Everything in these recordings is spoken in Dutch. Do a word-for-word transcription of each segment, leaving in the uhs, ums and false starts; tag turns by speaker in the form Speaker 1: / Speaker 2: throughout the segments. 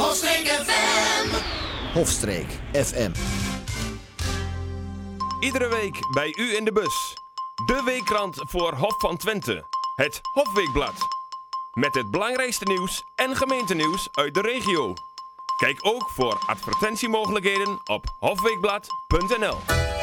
Speaker 1: Hofstreek F M.
Speaker 2: Hofstreek F M.
Speaker 3: Iedere week bij u in de bus. De weekkrant voor Hof van Twente. Het Hofweekblad. Met het belangrijkste nieuws en gemeentenieuws uit de regio. Kijk ook voor advertentiemogelijkheden op hofweekblad punt n l.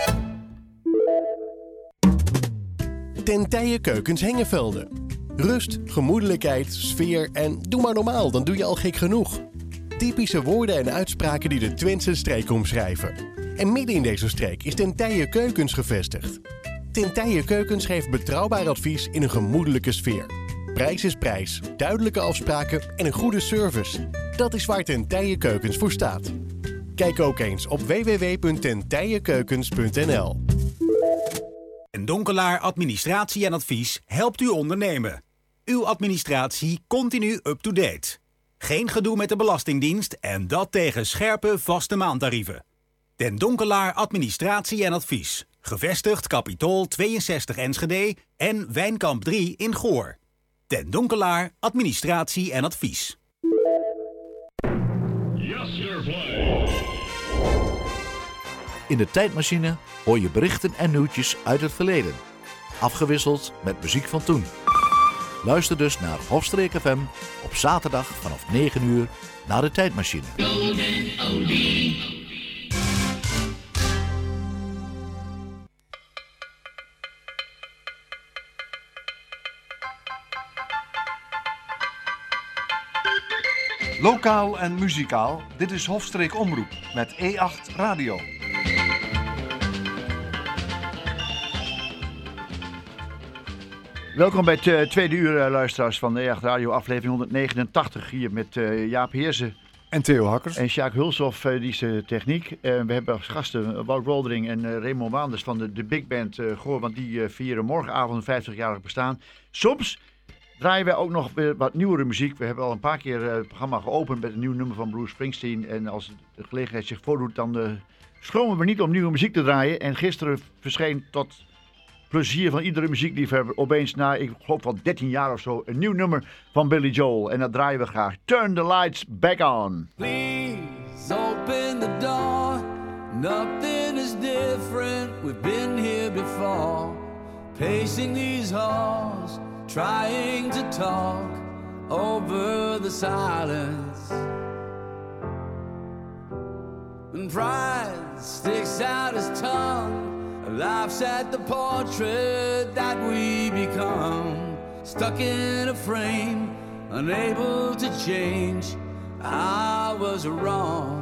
Speaker 4: Ten Tije Keukens Hengevelde. Rust, gemoedelijkheid, sfeer en doe maar normaal, dan doe je al gek genoeg. Typische woorden en uitspraken die de Twentse streek omschrijven. En midden in deze streek is Ten Tije Keukens gevestigd. Ten Tije Keukens geeft betrouwbaar advies in een gemoedelijke sfeer. Prijs is prijs, duidelijke afspraken en een goede service. Dat is waar Ten Tije Keukens voor staat. Kijk ook eens op w w w punt ten tije keukens punt n l.
Speaker 5: Een Donkelaar Administratie en Advies helpt u ondernemen. Uw administratie continu up-to-date. Geen gedoe met de Belastingdienst en dat tegen scherpe vaste maandtarieven. Den Donkelaar Administratie en Advies. Gevestigd Capitool tweeënzestig Enschede en Wijnkamp drie in Goor. Den Donkelaar Administratie en Advies.
Speaker 2: In de tijdmachine hoor je berichten en nieuwtjes uit het verleden. Afgewisseld met muziek van toen. Luister dus naar Hofstreek F M op zaterdag vanaf negen uur naar de tijdmachine.
Speaker 6: Lokaal en muzikaal, dit is Hofstreek Omroep met E acht Radio.
Speaker 7: Welkom bij het tweede uur, uh, luisteraars van de E acht Radio, aflevering honderdnegenentachtig. Hier met uh, Jaap Heersen.
Speaker 8: En Theo Hakkers.
Speaker 7: En Sjaak Hulshoff, uh, die is de techniek. Uh, we hebben als gasten uh, Wout Woldering en uh, Raymond Waanders van de, de Big Band uh, Goor, want die uh, vieren morgenavond een vijftigjarig bestaan. Soms draaien wij ook nog weer wat nieuwere muziek. We hebben al een paar keer uh, het programma geopend met een nieuw nummer van Bruce Springsteen. En als de gelegenheid zich voordoet, dan uh, schromen we niet om nieuwe muziek te draaien. En gisteren verscheen tot plezier van iedere muziekliefhebber opeens na, ik geloof wel dertien jaar of zo, een nieuw nummer van Billy Joel. En dat draaien we graag. Turn the lights back on.
Speaker 9: Please open the door. Nothing is different. We've been here before. Pacing these halls, trying to talk over the silence. And pride sticks out his tongue, laughs at the portrait that we become. Stuck in a frame, unable to change. I was wrong.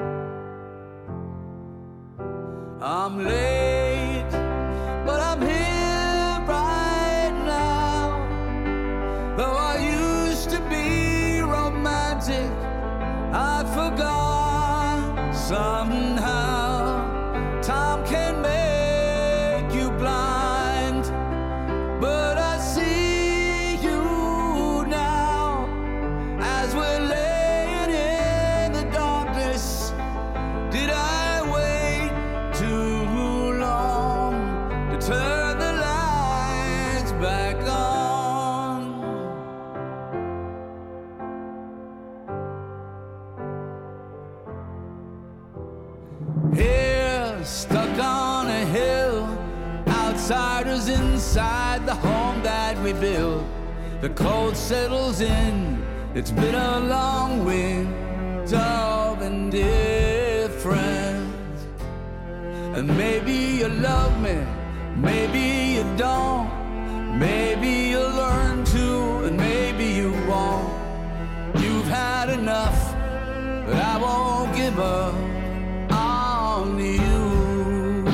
Speaker 9: I'm late, but I'm here right now. Though I used to be romantic, I forgot somehow. Time can make you blind, but I see you now as we're laying in the darkness. Did I wait too long to turn the lights back on? Here, stuck on a hill, outsiders inside the home that we built. The cold settles in, it's been a long winter of indifference. And maybe you love me, maybe you don't. Maybe you'll learn to, and maybe you won't. You've had enough, but I won't give up on you.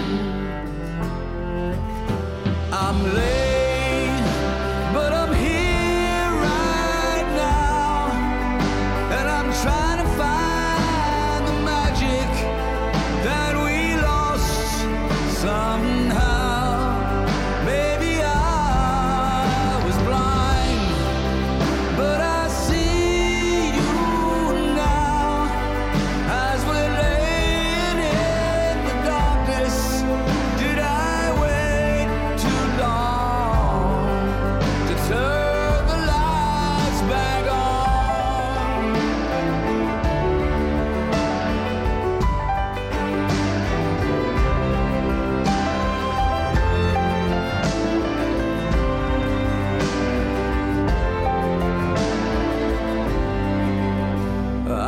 Speaker 9: I'm late, but I'm here right now, and I'm trying to find the magic that we lost somehow. Maybe I was blind, but I see you now as we're late.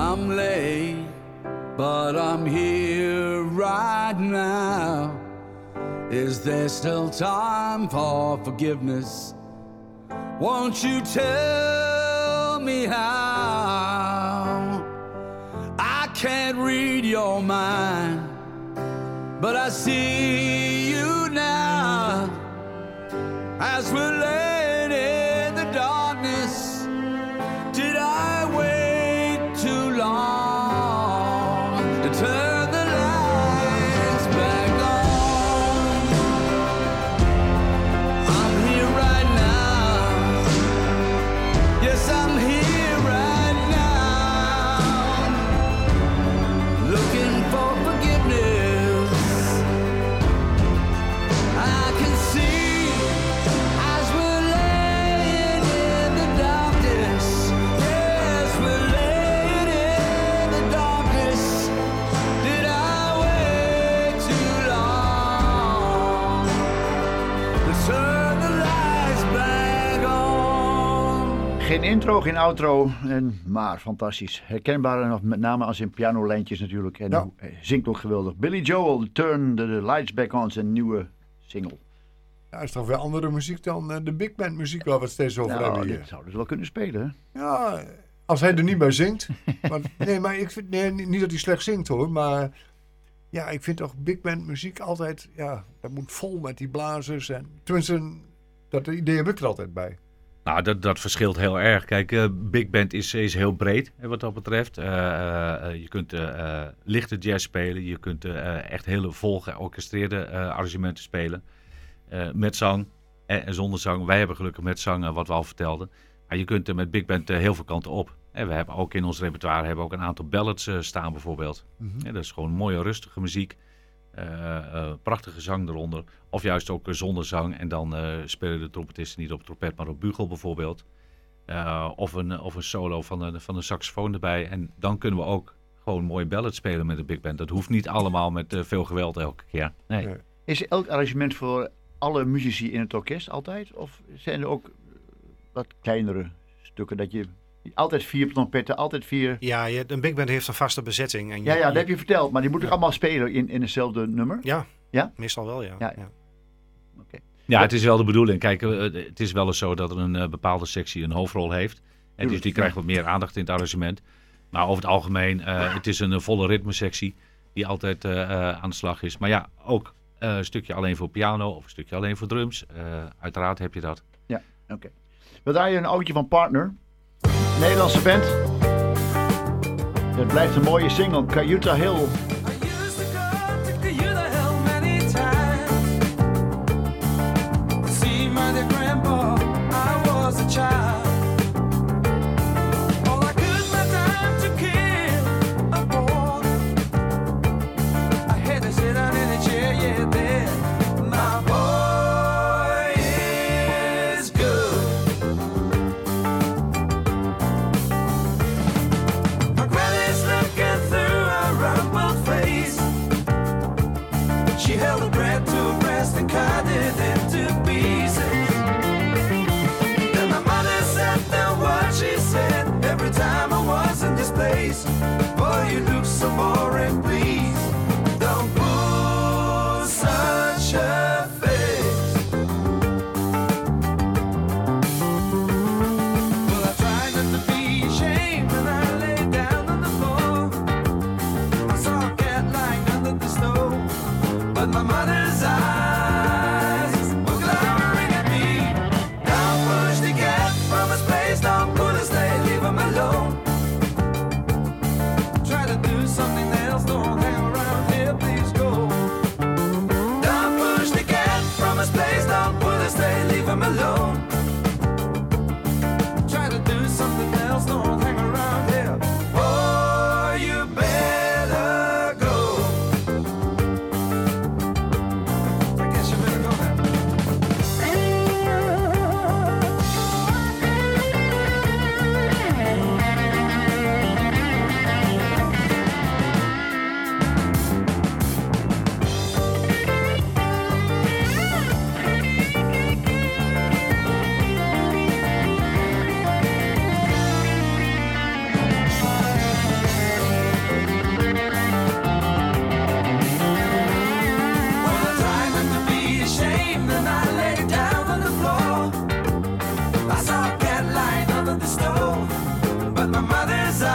Speaker 9: I'm late, but I'm here right now. Is there still time for forgiveness? Won't you tell me how? I can't read your mind, but I see you now. As we're laying in the darkness, did I wait too long to turn the lights back on? I'm here right now. Yes, I'm here right now. Looking for forgiveness. I can see as we're laying in the darkness. Yes, we're laying in the darkness. Did I wait too long to turn the lights back on?
Speaker 7: Geen intro, geen outro, en, maar fantastisch. Herkenbaar nog met name als in pianolijntjes natuurlijk. En
Speaker 1: Ja.
Speaker 7: hij zingt ook geweldig. Billy Joel, Turn the Lights Back On, zijn nieuwe single.
Speaker 1: Ja, is toch weer andere muziek dan uh, de big band muziek waar we het steeds over
Speaker 7: Nou,
Speaker 1: hebben hier.
Speaker 7: dit zouden ze wel kunnen spelen, hè?
Speaker 1: Ja, als hij er niet bij zingt. Want, nee, maar ik vind nee, niet dat hij slecht zingt hoor, maar ja, ik vind toch big band muziek altijd, ja, dat moet vol met die blazers en tenminste, dat idee heb ik er altijd bij.
Speaker 8: Nou, dat, dat verschilt heel erg. Kijk, uh, big band is, is heel breed hè, wat dat betreft. Uh, uh, je kunt uh, uh, lichte jazz spelen. Je kunt uh, echt hele vol georchestreerde uh, arrangementen spelen. Uh, met zang en, en zonder zang. Wij hebben gelukkig met zang, uh, wat we al vertelden. Maar je kunt uh, met big band uh, heel veel kanten op. En we hebben ook in ons repertoire hebben ook een aantal ballads uh, staan bijvoorbeeld.
Speaker 1: Mm-hmm.
Speaker 8: Ja, dat is gewoon mooie, rustige muziek. Uh, uh, prachtige zang eronder. Of juist ook uh, zonder zang. En dan uh, spelen de trompetisten niet op trompet, maar op bugel bijvoorbeeld. Uh, of, een, of een solo van een, van een saxofoon erbij. En dan kunnen we ook gewoon mooie ballads spelen met een big band. Dat hoeft niet allemaal met uh, veel geweld elke keer. Nee.
Speaker 1: Nee.
Speaker 7: Is elk arrangement voor alle muzici in het orkest altijd? Of zijn er ook uh, wat kleinere stukken dat je... Altijd vier trompetten, altijd vier...
Speaker 10: Ja, je, een big band heeft een vaste bezetting. En je,
Speaker 7: Ja, ja, dat
Speaker 10: je-
Speaker 7: heb je verteld. Maar die moeten
Speaker 10: Ja.
Speaker 7: allemaal spelen in, in hetzelfde nummer?
Speaker 10: Ja,
Speaker 7: Ja?
Speaker 10: meestal wel, ja.
Speaker 7: Ja.
Speaker 10: ja.
Speaker 8: Ja, het is wel de bedoeling. Kijk, uh, het is wel eens zo dat er een uh, bepaalde sectie een hoofdrol heeft. En dus
Speaker 7: Tuurlijk,
Speaker 8: die
Speaker 7: ja.
Speaker 8: krijgt wat meer aandacht in het arrangement. Maar over het algemeen, uh, het is een uh, volle ritmesectie die altijd uh, uh, aan de slag is. Maar ja, ook uh, een stukje alleen voor piano of een stukje alleen voor drums. Uh, uiteraard heb je dat.
Speaker 7: Ja, oké. We draaien een oudje van Partner. Nederlandse band. Het blijft een mooie single. Cayuta Hill.
Speaker 9: I used to go to Cayuta Hill many times. See my dear grandpa, I was a child. All I could my time to kill a boy. I had to sit down in a chair, yeah, there. My boy is good. My granny's looking through her rumpled face. She held her breath to rest and cut it into pieces. Then my mother said down what she said every time I was in this place. Boy, you look so boring, please. Don't pull such a face. Well, I tried not to be ashamed when I lay down on the floor. I saw a cat lying under the stove, but my mother's eyes were glaring at me. Don't push the cat from his place, don't pull his leg, leave him alone.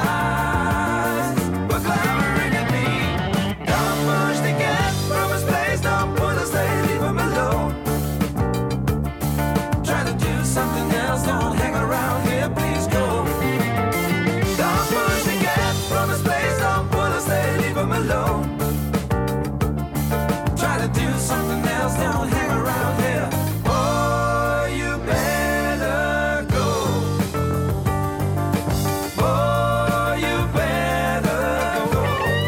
Speaker 9: eyes were clamoring at me. Don't push the cat from his place, don't pull us, they leave him alone. Try to do something else, don't hang around here, please go. Don't push the cat from his place, don't pull us, they leave him alone. Try to do something else, don't hang around here. Oh, you better go. Oh, you better go.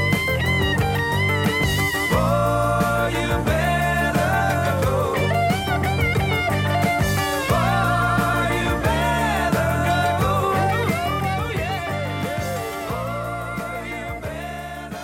Speaker 9: Oh, you better go. Oh, you better go. Yeah. Oh, you better.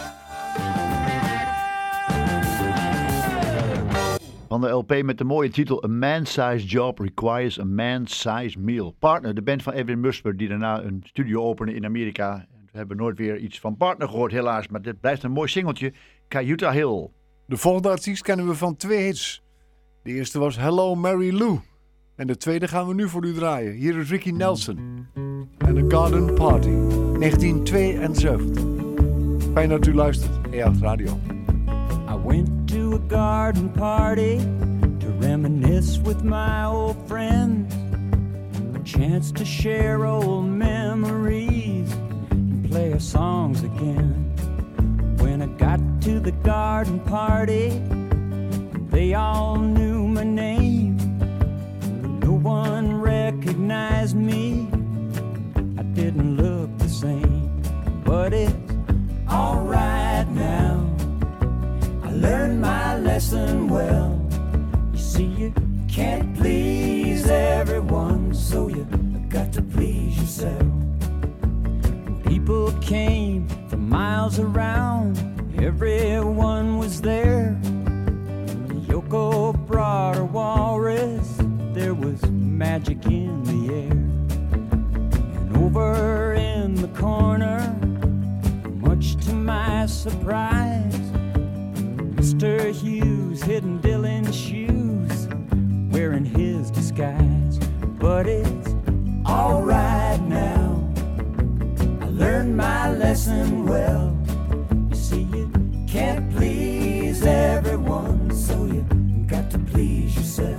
Speaker 7: Van de L P met de mooie titel A Man-Sized Job Requires a Man-Sized Meal. Partner, de band van Edwin Musper, die daarna een studio opende in Amerika. We hebben nooit weer iets van Partner gehoord helaas, maar dit blijft een mooi singeltje. Cayuta Hill.
Speaker 1: De volgende artiest kennen we van twee hits. De eerste was Hello Mary Lou. En de tweede gaan we nu voor u draaien. Hier is Ricky Nelson. En The Garden Party. negentien tweeënzeventig. Fijn dat u luistert. E acht Radio.
Speaker 11: I went to a garden party to reminisce with my old friends. A chance to share old memories and play our songs again. When I got to the garden party, they all knew my name. No one recognized me. I didn't look the same, but it's alright now. Learn my lesson well. You see, you can't please everyone, so you got to please yourself. People came from miles around, everyone was there. Yoko brought her walrus, there was magic in the air. And over in the corner, much to my surprise, Mister Hughes hidden Dylan's shoes, wearing his disguise. But it's alright now, I learned my lesson well. You see, you can't please everyone, so you got to please yourself.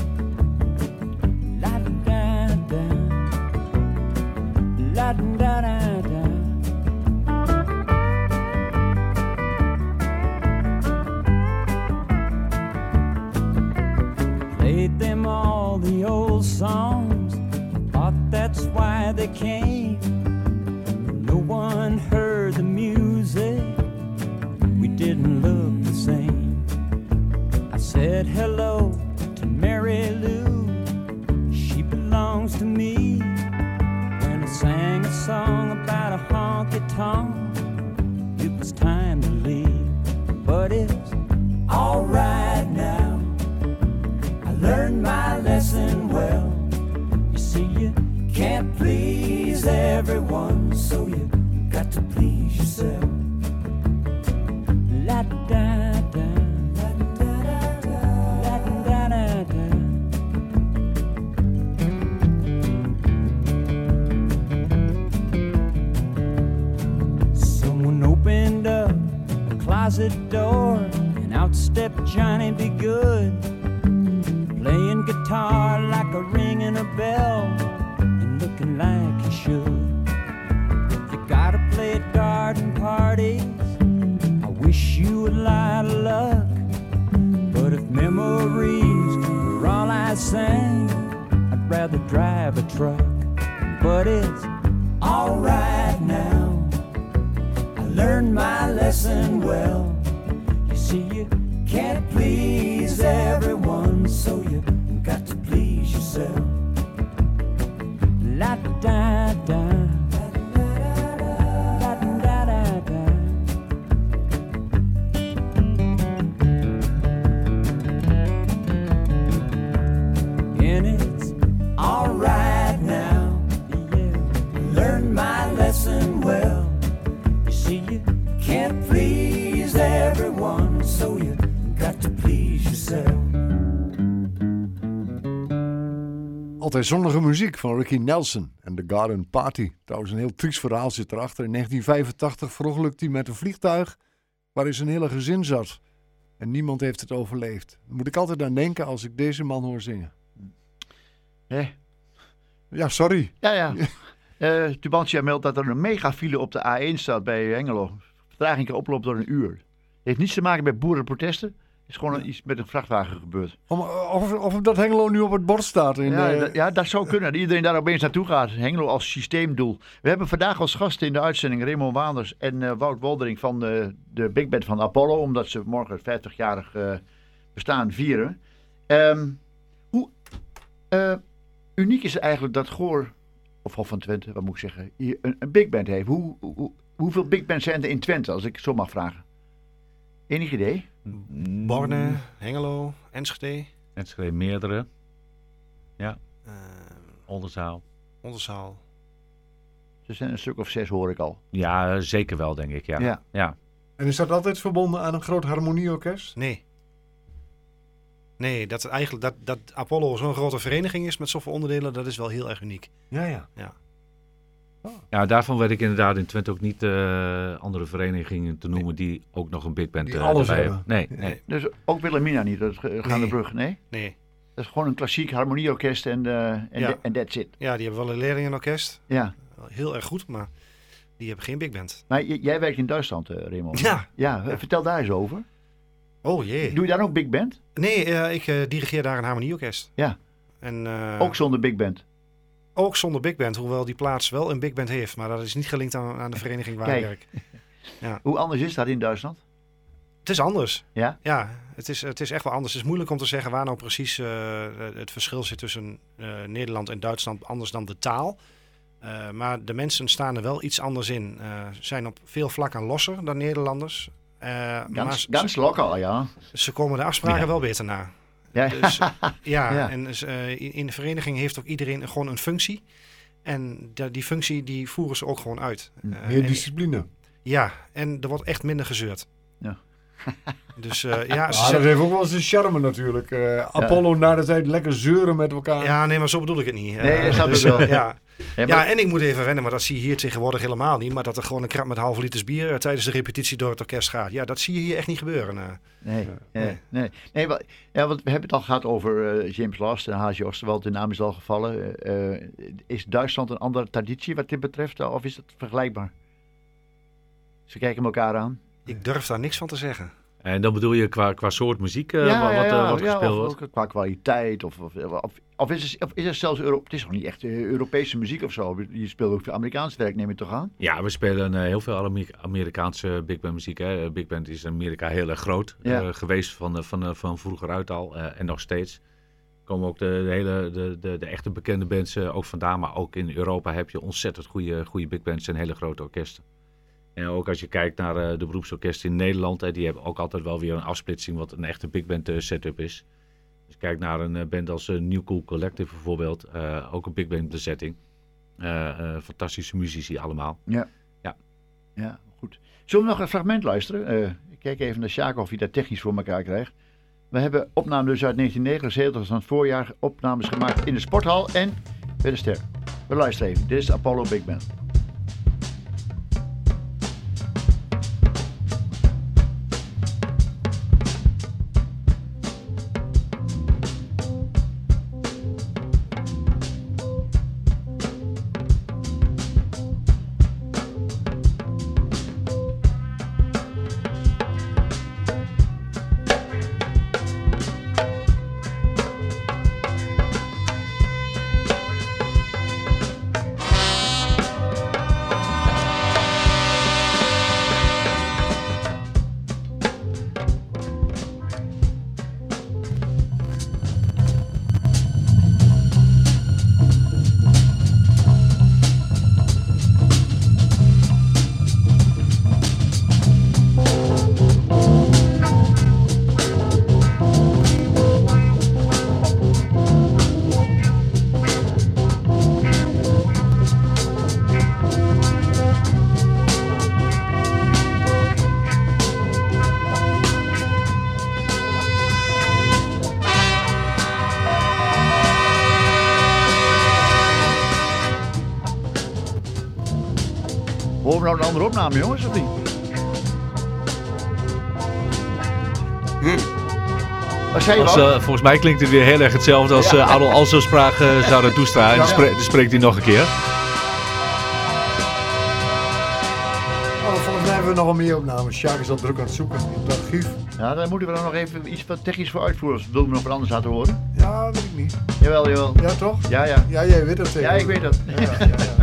Speaker 11: La-da-da-da, la-da-da-da. Played them all the old songs, thought that's why they came. No one heard the music, we didn't look the same. I said hello to Mary Lou, she belongs to me. When I sang a song about a honky-tonk, it was time to leave. But it's alright now, learned my lesson well. You see, you can't please everyone, so you got to please yourself. La da da da, la da da da, la da da da. Someone opened up a closet door, and out stepped Johnny Be Good, playing guitar like a ringing a bell and looking like he should. You gotta play at garden parties, I wish you a lot of luck. But if memories were all I sang, I'd rather drive a truck. But it's alright now, I learned my lesson well. You see, you can't please everyone, so you got to please yourself. La da da, la da da da. And it's alright now, yeah. Learned my lesson well. You see, you can't please
Speaker 1: altijd zonnige muziek van Ricky Nelson en The Garden Party. Trouwens een heel triest verhaal zit erachter. In negentien vijfentachtig verongelukte hij met een vliegtuig waarin zijn hele gezin zat. En niemand heeft het overleefd. Daar moet ik altijd aan denken als ik deze man hoor zingen.
Speaker 7: Eh.
Speaker 1: Ja, sorry.
Speaker 7: Ja, ja. uh, Tubantia meldt dat er een megafile op de A één staat bij Hengelo. Vertraging kan oplopen door een uur. Het heeft niets te maken met boerenprotesten. Het is gewoon een, iets met een vrachtwagen gebeurd.
Speaker 1: Om, of, of dat Hengelo nu op het bord staat. In
Speaker 7: ja,
Speaker 1: de...
Speaker 7: dat, ja, dat zou kunnen. Dat iedereen daar opeens naartoe gaat. Hengelo als systeemdoel. We hebben vandaag als gasten in de uitzending Raymond Waanders en uh, Wout Woldering van de, de Big Band van Apollo. Omdat ze morgen het vijftigjarig uh, bestaan vieren. Um, hoe uh, uniek is het eigenlijk dat Goor, of Hof van Twente, wat moet ik zeggen, hier een, een Big Band heeft? Hoe, hoe, hoeveel Big Bands zijn er in Twente, als ik het zo mag vragen? Enig idee?
Speaker 10: Borne, Hengelo, Enschede.
Speaker 8: Enschede meerdere. Ja.
Speaker 10: Uh,
Speaker 8: Oldenzaal.
Speaker 10: Oldenzaal.
Speaker 7: Er zijn een stuk of zes, hoor ik al.
Speaker 8: Ja, zeker wel, denk ik. Ja.
Speaker 7: Ja.
Speaker 8: ja.
Speaker 1: En is dat altijd verbonden aan een groot harmonieorkest?
Speaker 10: Nee. Nee, dat, eigenlijk, dat, dat Apollo zo'n grote vereniging is met zoveel onderdelen, dat is wel heel erg uniek.
Speaker 1: Ja, ja.
Speaker 10: Ja.
Speaker 8: Oh. Ja, daarvan weet ik inderdaad in Twente ook niet uh, andere verenigingen te noemen nee. die ook nog een big band
Speaker 1: uh, alles
Speaker 8: erbij
Speaker 1: hebben.
Speaker 8: Nee,
Speaker 1: nee.
Speaker 8: nee.
Speaker 7: Dus ook Wilhelmina niet, dat Gaande nee. Brug, nee?
Speaker 10: Nee.
Speaker 7: Dat is gewoon een klassiek harmonieorkest en uh, en
Speaker 10: ja.
Speaker 7: de, that's it.
Speaker 10: Ja, die hebben wel een leerlingenorkest.
Speaker 7: Ja.
Speaker 10: Heel erg goed, maar die hebben geen big band.
Speaker 7: Maar j- jij werkt in Duitsland, uh, Raymond.
Speaker 10: Ja.
Speaker 7: ja. Ja, vertel daar eens over.
Speaker 10: Oh jee.
Speaker 7: Doe je daar ook big band?
Speaker 10: Nee, uh, ik uh, dirigeer daar een harmonieorkest.
Speaker 7: Ja.
Speaker 10: En, uh,
Speaker 7: ook zonder big band?
Speaker 10: Ook zonder big band, hoewel die plaats wel een big band heeft. Maar dat is niet gelinkt aan, aan de vereniging waar
Speaker 7: Kijk.
Speaker 10: ik werk. Ja.
Speaker 7: Hoe anders is dat in Duitsland?
Speaker 10: Het is anders.
Speaker 7: Ja?
Speaker 10: Ja, het is, het is echt wel anders. Het is moeilijk om te zeggen waar nou precies uh, het verschil zit tussen uh, Nederland en Duitsland. Anders dan de taal. Uh, maar de mensen staan er wel iets anders in. Ze uh, zijn op veel vlakken losser dan Nederlanders. Uh,
Speaker 7: ganz, ganz locker, ja.
Speaker 10: Ze komen de afspraken ja. wel beter na.
Speaker 7: Ja,
Speaker 10: dus, ja,
Speaker 7: ja.
Speaker 10: en dus, uh, in de vereniging heeft ook iedereen gewoon een functie. En de, die functie die voeren ze ook gewoon uit.
Speaker 1: Uh, Meer discipline.
Speaker 10: En, ja, en er wordt echt minder gezeurd.
Speaker 7: Ja.
Speaker 10: Dus uh, ja,
Speaker 1: ah, dat heeft ook wel eens een charme natuurlijk. Uh, Apollo ja. na de tijd lekker zeuren met elkaar.
Speaker 10: Ja, nee, maar zo bedoel ik het niet.
Speaker 7: Nee, dat snap
Speaker 10: dus,
Speaker 7: ik wel.
Speaker 10: Uh, ja. Ja, ja, en ik moet even wennen, maar dat zie je hier tegenwoordig helemaal niet. Maar dat er gewoon een krab met halve liters bier uh, tijdens de repetitie door het orkest gaat. Ja, dat zie je hier echt niet gebeuren. Uh.
Speaker 7: Nee, nee, nee. nee. nee wat, ja, want we hebben het al gehad over uh, James Last en Hazy Osterwald. De naam is al gevallen. Uh, is Duitsland een andere traditie wat dit betreft? Of is het vergelijkbaar? Ze kijken elkaar aan.
Speaker 10: Ik durf daar niks van te zeggen.
Speaker 8: En dan bedoel je qua, qua soort muziek uh,
Speaker 7: ja,
Speaker 8: wat,
Speaker 7: ja, ja,
Speaker 8: wat
Speaker 7: ja,
Speaker 8: gespeeld
Speaker 7: of,
Speaker 8: wordt?
Speaker 7: Qua kwaliteit of, of, of, of, is, het, of is het zelfs Euro, het is nog niet echt uh, Europese muziek of zo. Je speelt ook veel Amerikaans werk, neem je toch aan?
Speaker 8: Ja, we spelen uh, heel veel Amerikaanse big band muziek. Hè. Big band is in Amerika heel erg groot ja. uh, geweest van, uh, van, uh, van vroeger uit al uh, en nog steeds. Komen ook de, de hele de, de, de echte bekende bands uh, ook vandaan, maar ook in Europa heb je ontzettend goede, goede big bands en hele grote orkesten. En ook als je kijkt naar uh, de beroepsorkesten in Nederland, hè, die hebben ook altijd wel weer een afsplitsing wat een echte big band uh, setup is. Dus kijk naar een uh, band als uh, New Cool Collective bijvoorbeeld, uh, ook een big band bezetting. Uh, uh, fantastische muzici allemaal.
Speaker 7: Ja.
Speaker 8: Ja.
Speaker 7: Ja, goed. Zullen we nog een fragment luisteren? Uh, ik kijk even naar Sjaak of hij dat technisch voor elkaar krijgt. We hebben opnames dus uit negentien negenenzeventig van het voorjaar, opnames gemaakt in de sporthal en bij de Ster. We luisteren even. Dit is de Apollo Big Band. Komen we nou een andere opname, jongens, of niet?
Speaker 8: Hm.
Speaker 7: Wat zei je
Speaker 8: als, uh, volgens mij klinkt het weer heel erg hetzelfde als ja. uh, Adol Alzo spraak uh, Zarathustra. En ja. dan, spre- dan spreekt hij nog een keer.
Speaker 1: Oh, volgens mij hebben we nog wel meer opnames. Sjaak is al druk aan het zoeken in het archief.
Speaker 7: Ja, dan moeten we dan nog even iets wat technisch voor uitvoeren. Willen we nog wat anders laten horen?
Speaker 1: Ja, weet ik niet.
Speaker 7: Jawel, jawel.
Speaker 1: Ja, toch?
Speaker 7: Ja, ja.
Speaker 1: Ja, jij weet dat.
Speaker 7: Ja, ik weet dat.
Speaker 1: Ja, ja, ja.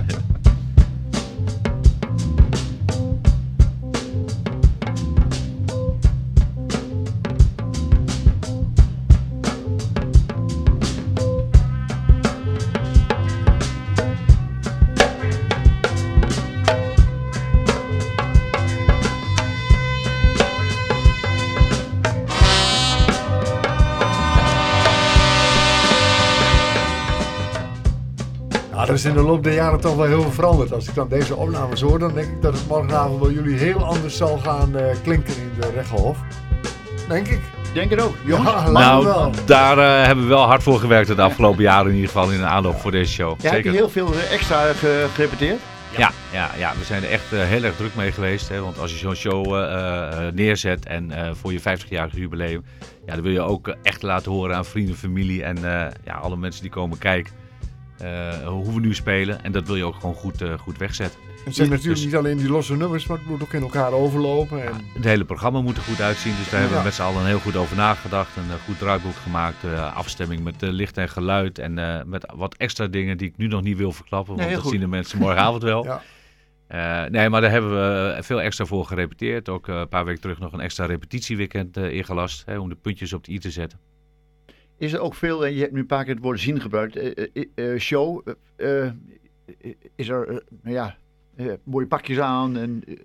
Speaker 1: Er is in de loop der jaren toch wel heel veel veranderd. Als ik dan deze opnames hoor, dan denk ik dat het morgenavond bij jullie heel anders zal gaan uh, klinken in de Rechelhof. Denk ik.
Speaker 7: Denk het ook, jongens.
Speaker 1: Ja,
Speaker 8: nou,
Speaker 1: wel.
Speaker 8: daar uh, hebben we wel hard voor gewerkt de afgelopen jaren in ieder geval in de aanloop voor deze show.
Speaker 7: Ja, heb je heel veel extra ge- gerepeteerd?
Speaker 8: Ja, ja, ja, we zijn er echt uh, heel erg druk mee geweest. Hè, want als je zo'n show uh, uh, neerzet en uh, voor je vijftigjarig jubileum, ja, dan wil je ook uh, echt laten horen aan vrienden, familie en uh, ja, alle mensen die komen kijken. Uh, hoe we nu spelen. En dat wil je ook gewoon goed, uh, goed wegzetten.
Speaker 1: Het zijn natuurlijk dus niet alleen die losse nummers, maar het moet ook in elkaar overlopen. En...
Speaker 8: Ja, het hele programma moet er goed uitzien. Dus daar ja. hebben we met z'n allen heel goed over nagedacht. Een uh, goed draaiboek gemaakt. Uh, afstemming met uh, licht en geluid. En uh, met wat extra dingen die ik nu nog niet wil verklappen. Want nee, dat goed. zien de mensen morgenavond wel. ja. uh, nee, maar daar hebben we veel extra voor gerepeteerd. Ook uh, een paar weken terug nog een extra repetitieweekend uh, ingelast. Hè, om de puntjes op de i te zetten.
Speaker 7: Is er ook veel, en je hebt nu een paar keer het woord zien gebruikt, uh, uh, uh, show, uh, uh, is er, uh, nou ja, uh, mooie pakjes aan en... Uh,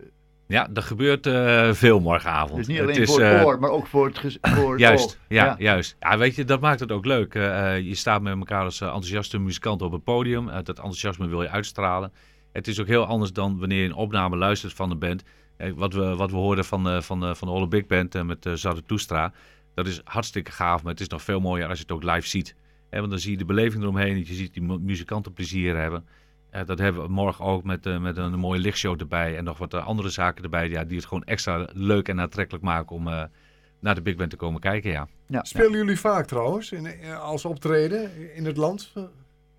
Speaker 8: ja, er gebeurt uh, veel morgenavond.
Speaker 7: Dus niet alleen
Speaker 8: het is,
Speaker 7: voor het
Speaker 8: uh,
Speaker 7: oor, maar ook voor het... Ges- voor
Speaker 8: juist,
Speaker 7: het
Speaker 8: ja,
Speaker 7: ja,
Speaker 8: juist. Ja, weet je, dat maakt het ook leuk. Uh, je staat met elkaar als uh, enthousiaste muzikanten op het podium. Uh, dat enthousiasme wil je uitstralen. Het is ook heel anders dan wanneer je een opname luistert van de band. Uh, wat, we, wat we hoorden van, uh, van, uh, van de Olle Big Band uh, met uh, Zarathustra. Dat is hartstikke gaaf, maar het is nog veel mooier als je het ook live ziet. He, want dan zie je de beleving eromheen, je ziet die muzikanten plezier hebben. Uh, dat hebben we morgen ook met, uh, met een, een mooie lichtshow erbij en nog wat uh, andere zaken erbij. Ja, die het gewoon extra leuk en aantrekkelijk maken om uh, naar de Big Band te komen kijken. Ja.
Speaker 1: Ja, Spelen ja. jullie vaak trouwens in, als optreden in het land?
Speaker 8: Uh,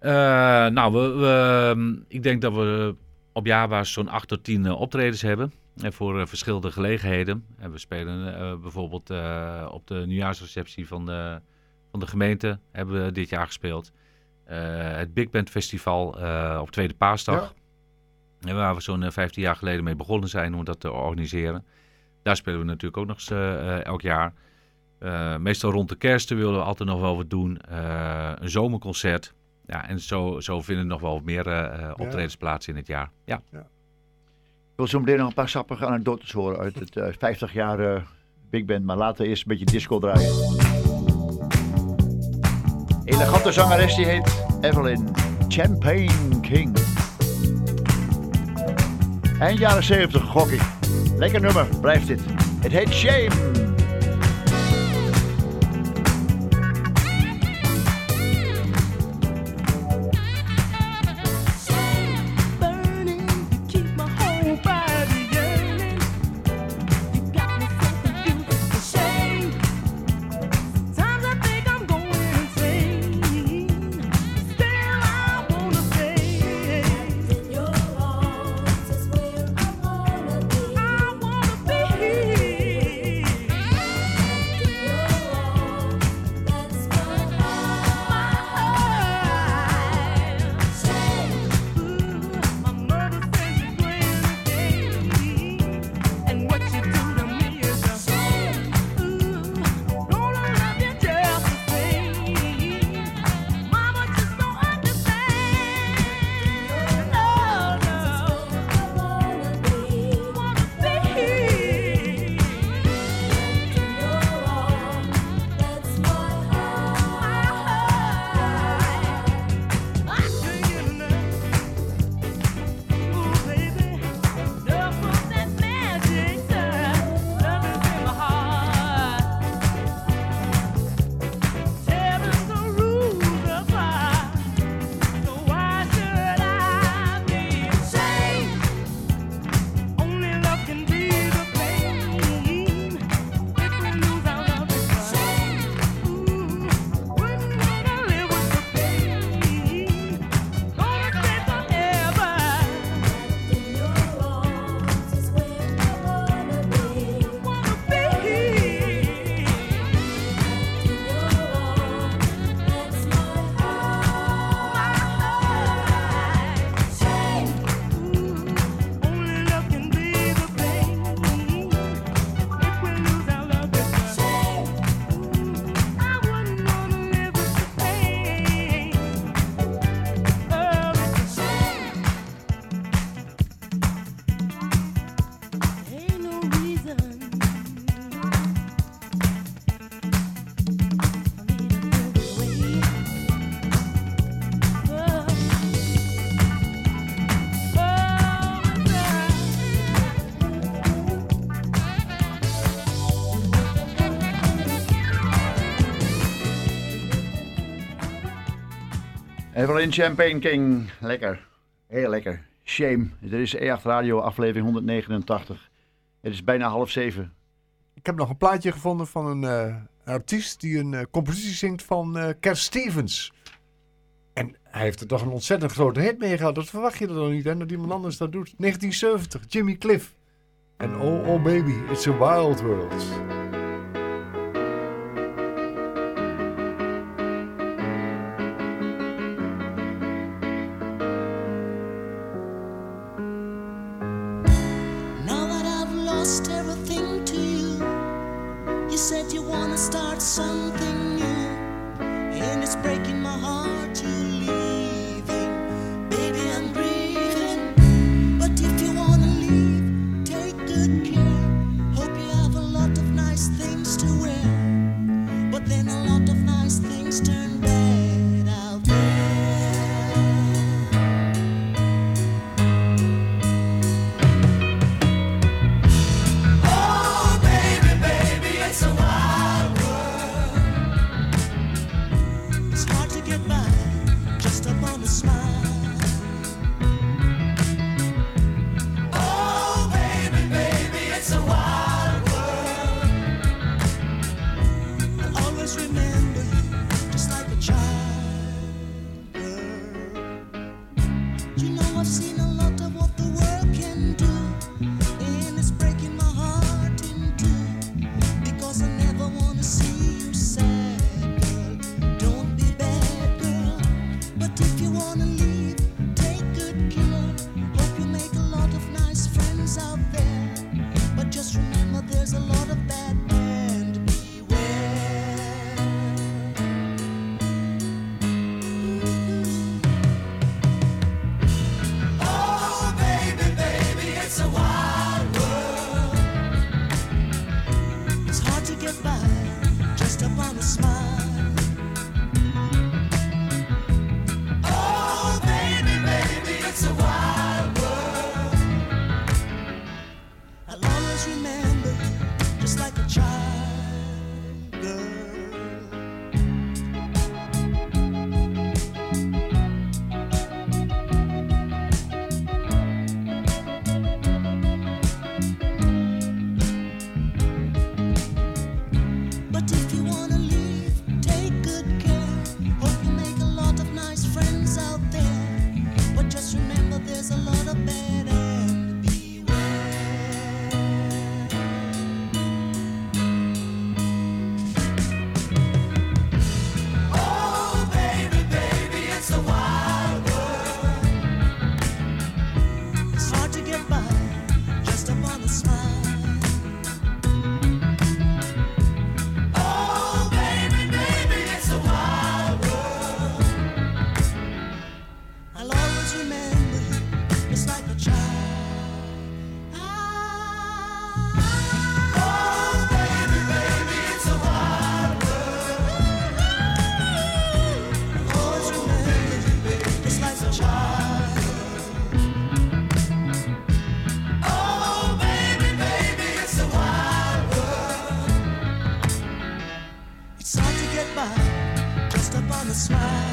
Speaker 8: nou, we, we, ik denk dat we op jaarbasis zo'n acht tot tien uh, optredens hebben. En voor uh, verschillende gelegenheden. En we spelen uh, bijvoorbeeld uh, op de nieuwjaarsreceptie van de, van de gemeente hebben we dit jaar gespeeld. Uh, het Big Band Festival uh, op Tweede Paasdag. Ja. Waar we zo'n uh, vijftien jaar geleden mee begonnen zijn om dat te organiseren. Daar spelen we natuurlijk ook nog eens uh, uh, elk jaar. Uh, meestal rond de kerst willen we altijd nog wel wat doen. Uh, een zomerconcert. Ja, en zo, zo vinden er nog wel meer uh, optredens ja. plaats in het jaar. Ja. ja.
Speaker 7: Ik wil zo meteen nog een paar sappige anekdotes horen uit het uh, vijftig jaar uh, Big Band. Maar laten we eerst een beetje disco draaien. Elegante zangeres die heet Evelyn Champagne King. Eind jaren zeventig gok ik. Lekker nummer, blijft dit. Het heet Shame.
Speaker 12: I wanna be
Speaker 7: Evelyn Champagne King. Lekker. Heel lekker. Shame. Dit is E acht Radio, aflevering honderdnegenentachtig. Het is bijna half zeven.
Speaker 1: Ik heb nog een plaatje gevonden van een uh, artiest die een uh, compositie zingt van uh, Cat Stevens. En hij heeft er toch een ontzettend grote hit mee gehad. Dat verwacht je er dan niet, hè, dat iemand anders dat doet. negentien zeventig, Jimmy Cliff. En oh, oh baby, it's a wild world.
Speaker 12: Said you wanna start something new, and it's breaking my heart you're leaving. Baby, I'm grieving, but if you wanna leave, take good care. Hope you have a lot of nice things to wear, but then a lot of nice things turn bad out there. Oh baby, baby, it's a wild world. It's hard to get by just upon a smile. Oh baby, baby, it's a wild world. I'll always remember you just like a child, girl. You know I've seen a lot of what the world can do, and it's breaking my heart in two, because I never wanna see you sad, girl. Don't be bad, girl. But if you wanna leave, take good care. Hope you make a lot of nice friends out there, but just remember there's a lot of bad and beware. Oh baby, baby, it's a wild world. It's hard to get by just upon a smile. Oh baby, baby, it's a wild world. I'll always remember you just like a child, girl. But if you wanna leave, take good care. Hope you make a lot of nice friends out there, but just remember there's a lot of bad and beware. Oh baby, baby, it's a wild world. It's hard to get by just upon a smile. Oh baby, baby, it's a wild world. I'll always remember you just like a child. Oh baby, baby, it's a wild world. I'll always remember you just like a child. Oh baby, baby, it's a wild world. It's hard to get by just upon a smile.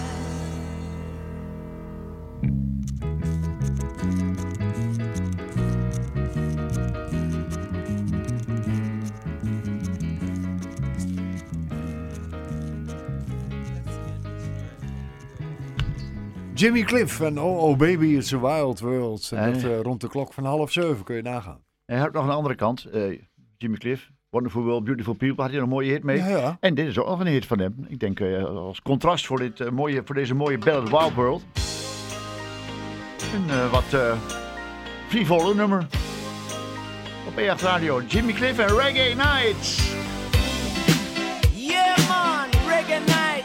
Speaker 1: Jimmy Cliff en oh, oh baby, it's a wild world. En
Speaker 7: En-
Speaker 1: dat uh, rond de klok van half zeven, kun je nagaan.
Speaker 7: En hij had nog een andere kant. eh, Jimmy Cliff, Wonderful World, Beautiful People, had hij nog een mooie hit mee.
Speaker 1: Ja, ja.
Speaker 7: En dit is ook nog een hit van hem. Ik denk eh, als contrast voor, dit, eh, mooie, voor deze mooie ballad Wild World. Een eh, wat uh, frivole nummer. Op E acht Radio, Jimmy Cliff en Reggae Nights.
Speaker 12: Yeah, man, reggae night.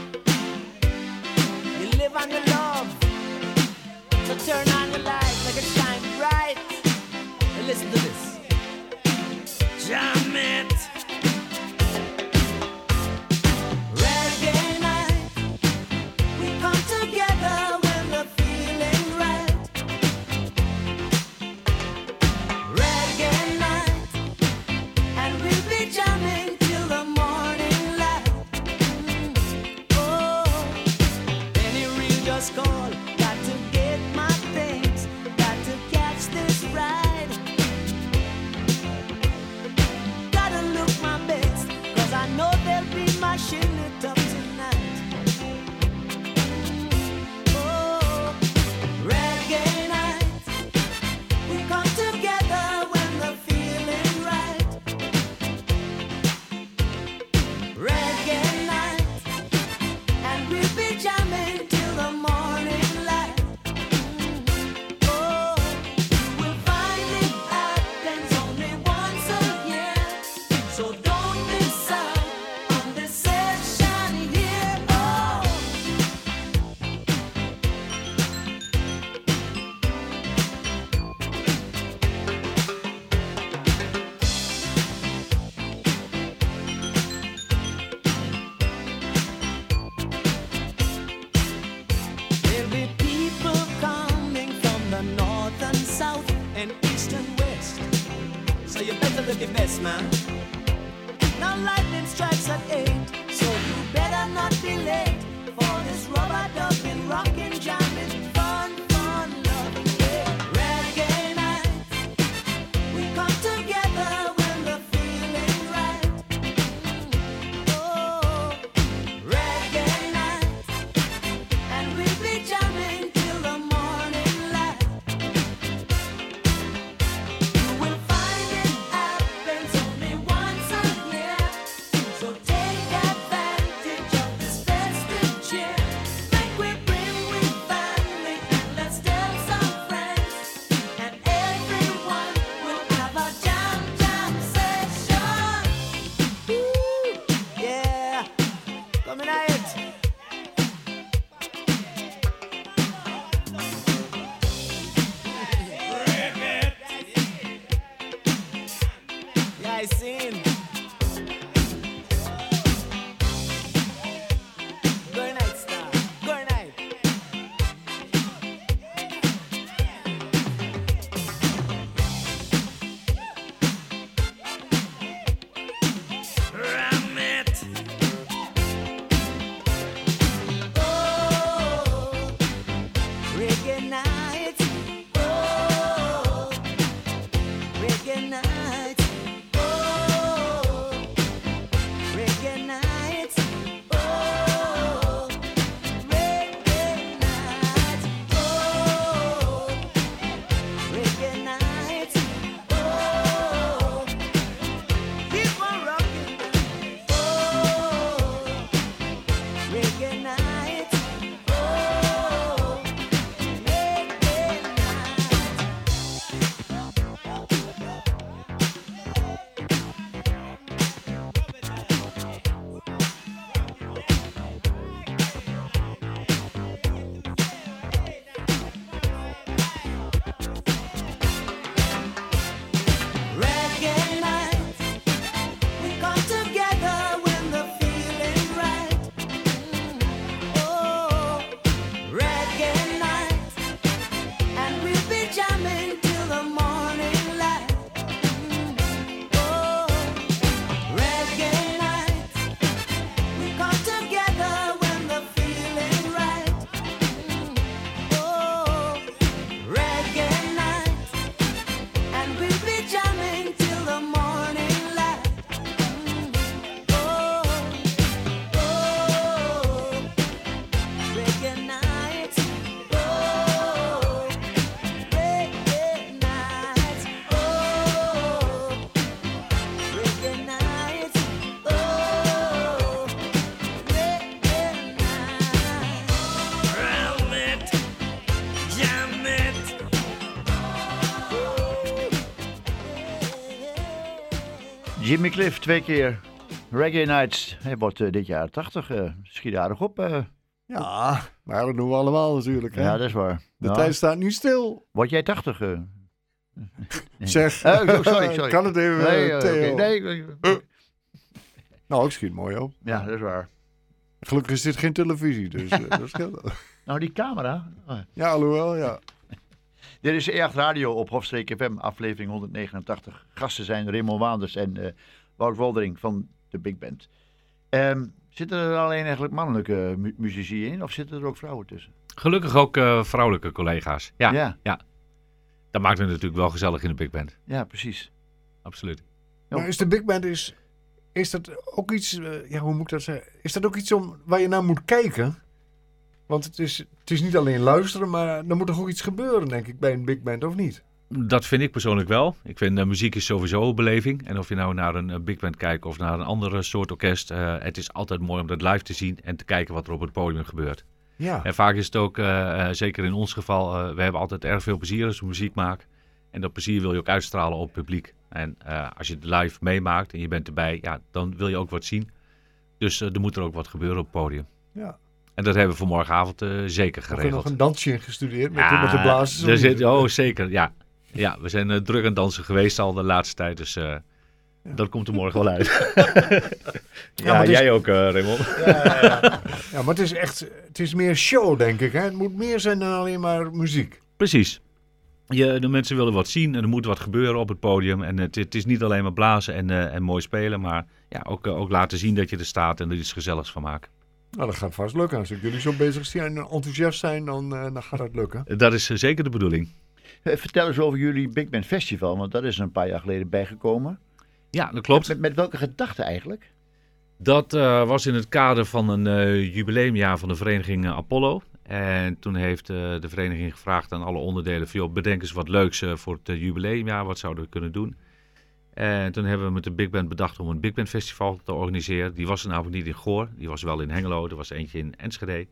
Speaker 12: You live on your love. So turn on your light, make it shine bright. And listen to this. Jam it. Reggae night. We come together when we're feeling right. Reggae night. And we'll be jamming till the morning light. Oh, any so you better look your best, man. Now lightning strikes at eight, so you better not be late for this rubber ducking, rocking, jamming, fun, fun, loving, yeah. Reggae night, we come together when the feeling's right. Oh, reggae night, and we'll be jamming till the morning light. You will find it happens only once a year, so take advantage of this festive cheer. Make we bring we family and let's tell some friends, and everyone will have a jam jam session. Ooh, yeah, coming at it. Yeah, I seen. Good night, star. Good night. Ram it. Oh, reggae night. Oh, reggae night. Oh, reggae night. Oh, reggae night. Oh, reggae night. Oh, keep on rocking. Oh, reggae night. Oh, reggae night. Reggae night, we come together when the feeling's right. Oh, reggae night, and we'll be jamming till the morning light. Oh, reggae night, we come together when the feeling's right. Oh, reggae night, and we'll be jamming till the morning light. Oh, oh, reggae night. Oh, reggae night. Oh, reggae night. Oh, reggae night. Ram it, jam it.
Speaker 7: Jimmy Cliff, twee keer. Reggae Nights. Hij wordt eh, dit jaar tachtig. eh schiet aardig op. eh.
Speaker 1: Ja, maar dat doen we allemaal natuurlijk. Hè?
Speaker 7: Ja, dat is waar.
Speaker 1: De
Speaker 7: Ja.
Speaker 1: tijd staat nu stil.
Speaker 7: Word jij tachtig? eh?
Speaker 1: Zeg.
Speaker 7: Oh, oh, sorry, sorry.
Speaker 1: Kan het even,
Speaker 7: Nee,
Speaker 1: eh,
Speaker 7: eh,
Speaker 1: Theo?
Speaker 7: oké. Nee,
Speaker 1: Uh. Nou, ik schiet mooi op.
Speaker 7: ja, dat is waar.
Speaker 1: Gelukkig is dit geen televisie, dus eh, dat scheelt wel.
Speaker 7: Nou, die camera. Oh.
Speaker 1: Ja, alhoewel, ja.
Speaker 7: Dit is E acht Radio op Hofstreek F M, aflevering honderdnegenentachtig. Gasten zijn Raymond Waanders en eh, Wout Woldering van de Big Band. Ehm, zitten er alleen eigenlijk mannelijke mu- muzici in, of zitten er ook vrouwen tussen?
Speaker 8: Gelukkig ook eh, vrouwelijke collega's. Ja,
Speaker 7: Ja.
Speaker 8: ja. Dat maakt het natuurlijk wel gezellig in de Big Band.
Speaker 7: Ja, precies.
Speaker 8: Absoluut.
Speaker 1: Maar is de Big Band, is, is dat ook iets, eh, ja, hoe moet ik dat zeggen? Is dat ook iets om, waar je naar moet kijken? Want het is, het is niet alleen luisteren, maar er moet toch ook iets gebeuren, denk ik, bij een Big Band, of niet?
Speaker 8: Dat vind ik persoonlijk wel. Ik vind uh, muziek is sowieso een beleving. En of je nou naar een uh, big band kijkt of naar een andere soort orkest. Uh, het is altijd mooi om dat live te zien en te kijken wat er op het podium gebeurt.
Speaker 1: Ja.
Speaker 8: En vaak is het ook, uh, uh, zeker in ons geval, uh, we hebben altijd erg veel plezier als we muziek maken. En dat plezier wil je ook uitstralen op het publiek. En uh, als je het live meemaakt en je bent erbij, ja, dan wil je ook wat zien. Dus uh, er moet er ook wat gebeuren op het podium.
Speaker 1: Ja.
Speaker 8: En dat hebben we voor morgenavond uh, zeker geregeld.
Speaker 1: Heb je nog een dansje gestudeerd met,
Speaker 8: ja,
Speaker 1: de, met de blazers?
Speaker 8: Er zit, oh, zeker, ja. Ja, we zijn uh, druk aan het dansen geweest al de laatste tijd, dus uh, ja. dat komt er morgen wel uit. ja, ja jij is... ook, uh, Raymond.
Speaker 1: ja, ja, ja. ja, maar het is echt, het is meer show, denk ik. Hè? Het moet meer zijn dan alleen maar muziek.
Speaker 8: Precies. Je, de mensen willen wat zien en er moet wat gebeuren op het podium. En het, het is niet alleen maar blazen en, uh, en mooi spelen, maar ja, ook, uh, ook laten zien dat je er staat en er iets gezelligs van maken.
Speaker 1: Nou, dat gaat vast lukken. Als jullie zo bezig zijn en enthousiast zijn, dan, uh, dan gaat het lukken.
Speaker 8: Dat is uh, zeker de bedoeling.
Speaker 7: Uh, vertel eens over jullie Big Band Festival, want dat is een paar jaar geleden bijgekomen.
Speaker 8: Ja, dat klopt.
Speaker 7: Met, met welke gedachte eigenlijk?
Speaker 8: Dat uh, was in het kader van een uh, jubileumjaar van de vereniging uh, Apollo. En toen heeft uh, de vereniging gevraagd aan alle onderdelen van, joh, bedenk eens wat leuks uh, voor het uh, jubileumjaar, wat zouden we kunnen doen? En toen hebben we met de Big Band bedacht om een Big Band Festival te organiseren. Die was er namelijk niet in Goor, die was wel in Hengelo, er was eentje in Enschede.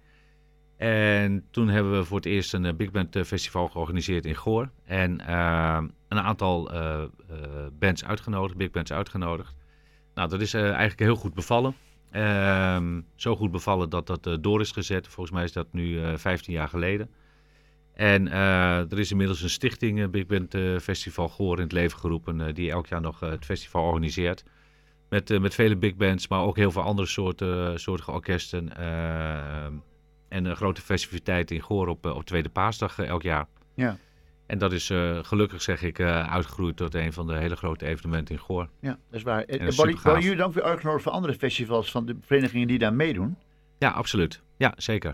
Speaker 8: En toen hebben we voor het eerst een uh, Big Band uh, Festival georganiseerd in Goor. En uh, een aantal uh, uh, bands uitgenodigd, big bands uitgenodigd. Nou, dat is uh, eigenlijk heel goed bevallen. Uh, zo goed bevallen dat dat uh, door is gezet. Volgens mij is dat nu uh, vijftien jaar geleden. En uh, er is inmiddels een stichting, uh, Big Band uh, Festival Goor, in het leven geroepen. Uh, die elk jaar nog uh, het festival organiseert. Met, uh, met vele big bands, maar ook heel veel andere soorten, uh, soorten orkesten. Uh, en een grote festiviteit in Goor op, uh, op Tweede Paasdag uh, elk jaar.
Speaker 7: Ja.
Speaker 8: En dat is uh, gelukkig, zeg ik, uh, uitgegroeid tot een van de hele grote evenementen in Goor.
Speaker 7: Ja, dat is waar.
Speaker 8: En
Speaker 7: En worden jullie dan ook weer uitgenodigd voor andere festivals van de verenigingen die daar meedoen?
Speaker 8: Ja, absoluut. Ja, zeker.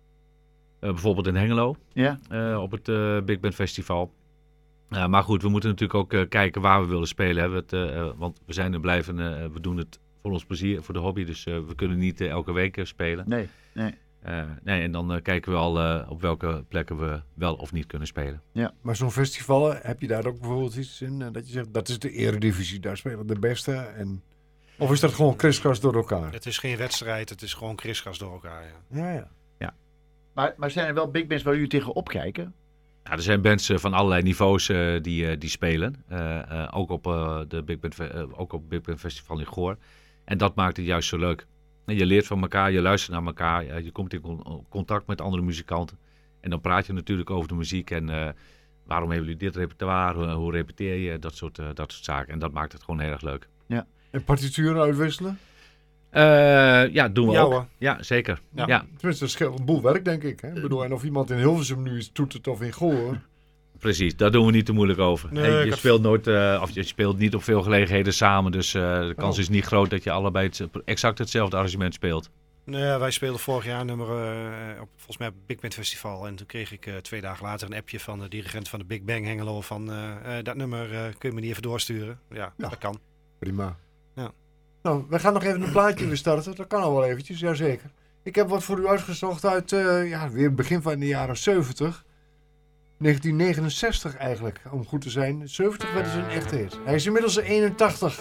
Speaker 8: Uh, bijvoorbeeld in Hengelo,
Speaker 7: ja.
Speaker 8: uh, op het uh, Big Band Festival. Uh, maar goed, we moeten natuurlijk ook uh, kijken waar we willen spelen. Hè. We het, uh, want we zijn er blijven, uh, we doen het voor ons plezier, voor de hobby. Dus uh, we kunnen niet uh, elke week uh, spelen.
Speaker 7: Nee, nee.
Speaker 8: Uh, nee, en dan uh, kijken we al uh, op welke plekken we wel of niet kunnen spelen.
Speaker 1: Ja. Maar zo'n festival, heb je daar ook bijvoorbeeld iets in? Uh, dat je zegt, dat is de eredivisie, daar spelen de beste. En... Of is dat gewoon kriskras door elkaar?
Speaker 10: Het is geen wedstrijd, het is gewoon kriskras door elkaar. Ja,
Speaker 1: ja. ja.
Speaker 8: ja.
Speaker 7: Maar, maar zijn er wel big bands waar jullie tegen opkijken?
Speaker 8: Ja, er zijn bands uh, van allerlei niveaus uh, die, uh, die spelen. Uh, uh, ook, op, uh, de Big Band, uh, ook op het Big Band Festival in Goor. En dat maakt het juist zo leuk. Je leert van elkaar, je luistert naar elkaar, je komt in contact met andere muzikanten. En dan praat je natuurlijk over de muziek en uh, waarom hebben jullie dit repertoire, hoe, hoe repeteer je, dat soort, uh, dat soort zaken. En dat maakt het gewoon heel erg leuk.
Speaker 7: Ja.
Speaker 1: En partituren uitwisselen?
Speaker 8: Uh, ja, doen we
Speaker 1: ja,
Speaker 8: ook.
Speaker 1: Hoor.
Speaker 8: Ja, zeker.
Speaker 1: Ja.
Speaker 8: Ja.
Speaker 1: Tenminste, dat scheelt een boel werk, denk ik. Hè? Ik bedoel, en of iemand in Hilversum nu is toetert of in Goor.
Speaker 8: Precies, daar doen we niet te moeilijk over.
Speaker 1: Nee,
Speaker 8: hey, je,
Speaker 1: had...
Speaker 8: speelt nooit, uh, of je speelt niet op veel gelegenheden samen, dus uh, de kans
Speaker 1: oh.
Speaker 8: is niet groot dat je allebei het, exact hetzelfde arrangement speelt.
Speaker 10: Nee, wij speelden vorig jaar een nummer uh, op volgens mij op het Big Band Festival. En toen kreeg ik uh, twee dagen later een appje van de dirigent van de Big Bang Hengelo van uh, uh, dat nummer uh, kun je me niet even doorsturen. Ja, ja. Dat kan.
Speaker 1: Prima.
Speaker 10: Ja.
Speaker 1: Nou, we gaan nog even een plaatje weer starten. Dat kan al wel eventjes, jazeker. Ik heb wat voor u uitgezocht uit uh, ja, weer begin van de jaren zeventig. negentien negenenzestig eigenlijk, om goed te zijn. zeventig werd dus een echte hit. Hij is inmiddels eenentachtig.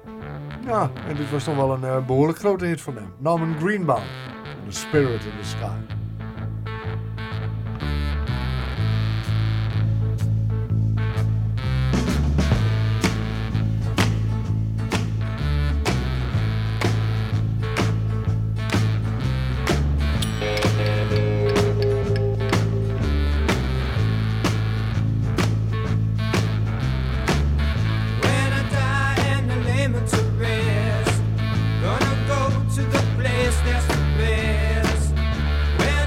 Speaker 1: Ja, en dit was toch wel een uh, behoorlijk grote hit van hem. Norman Greenbaum, The Spirit in the Sky.
Speaker 9: Gonna go to the place that's the best. When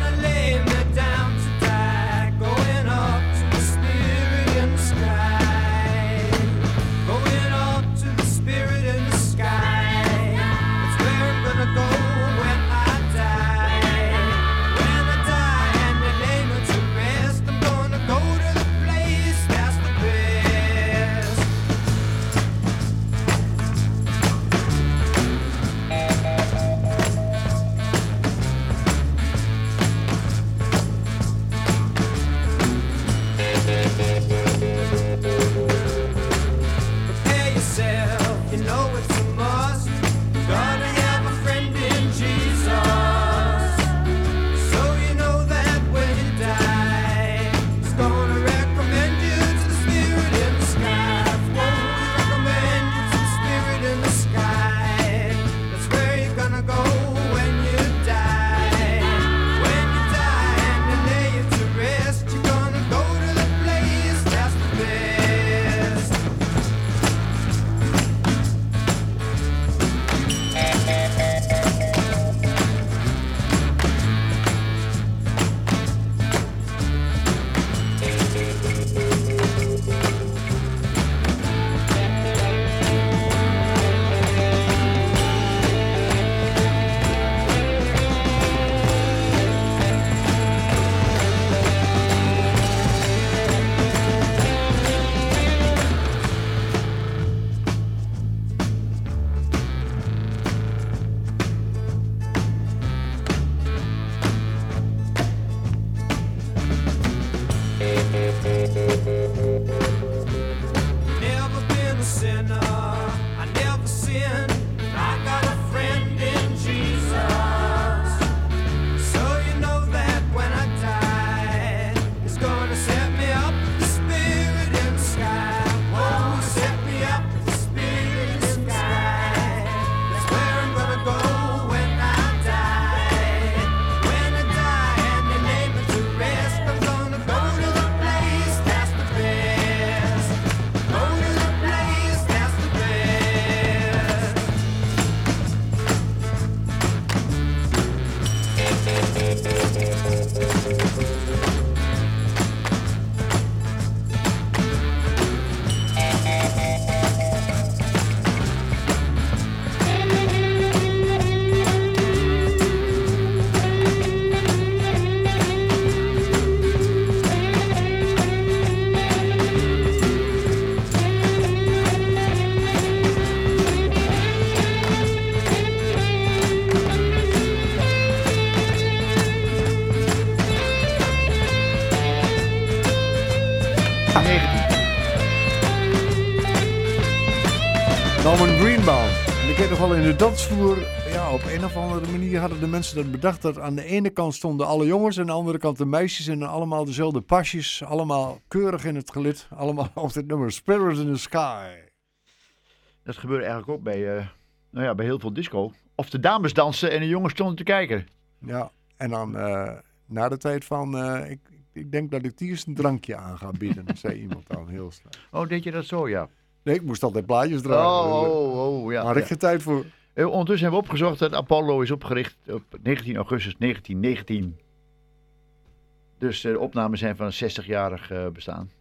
Speaker 1: Common Greenbaum. En ik weet nog wel in de dansvloer, ja, op een of andere manier hadden de mensen dat bedacht dat aan de ene kant stonden alle jongens en aan de andere kant de meisjes en allemaal dezelfde pasjes, allemaal keurig in het gelid, allemaal op het nummer Sparrows in the Sky.
Speaker 7: Dat gebeurde eigenlijk ook bij, uh, nou ja, bij heel veel disco. Of de dames dansten en de jongens stonden te kijken.
Speaker 1: Ja, en dan uh, na de tijd van, uh, ik, ik denk dat ik die eens een drankje aan ga bieden, zei iemand dan heel snel.
Speaker 7: Oh, deed je dat zo, ja?
Speaker 1: Nee, ik moest altijd plaatjes draaien.
Speaker 7: Oh, oh, oh, ja.
Speaker 1: Daar had ik
Speaker 7: ja.
Speaker 1: geen tijd voor.
Speaker 7: Uh, ondertussen hebben we opgezocht dat Apollo is opgericht op negentien augustus negentien negentien. Dus uh, de opnames zijn van een zestigjarig uh, bestaan.